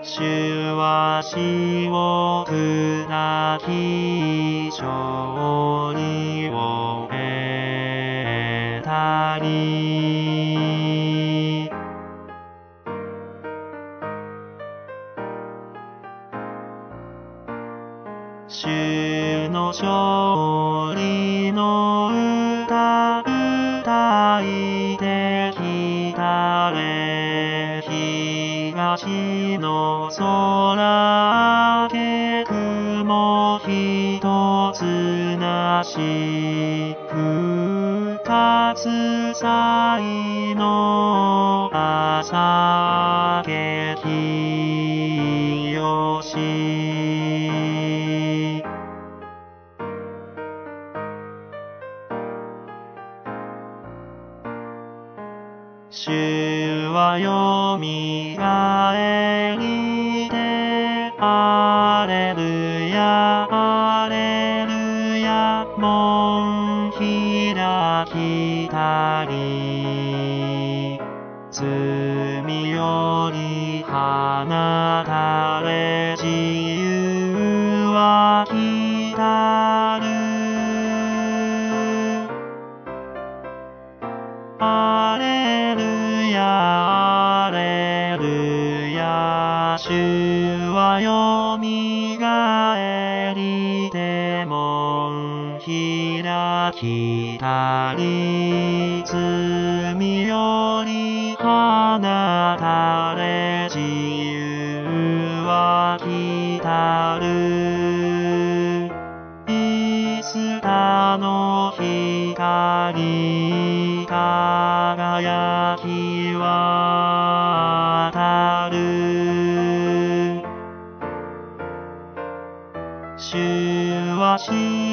主は死を砕き勝利を得たり、主の勝利の歌歌いてきたれ、東の空け雲一つなし、復活祭の朝けきよし。主はよみがえりて、アレルヤ、アレルヤ、門開きたり、罪より放たれ、自由は来たる。アレルヤ、アレルヤ、主はよみがえりて、門開きたり、罪より放たれ、自由は来たる。イスタの光、輝き渡る。主は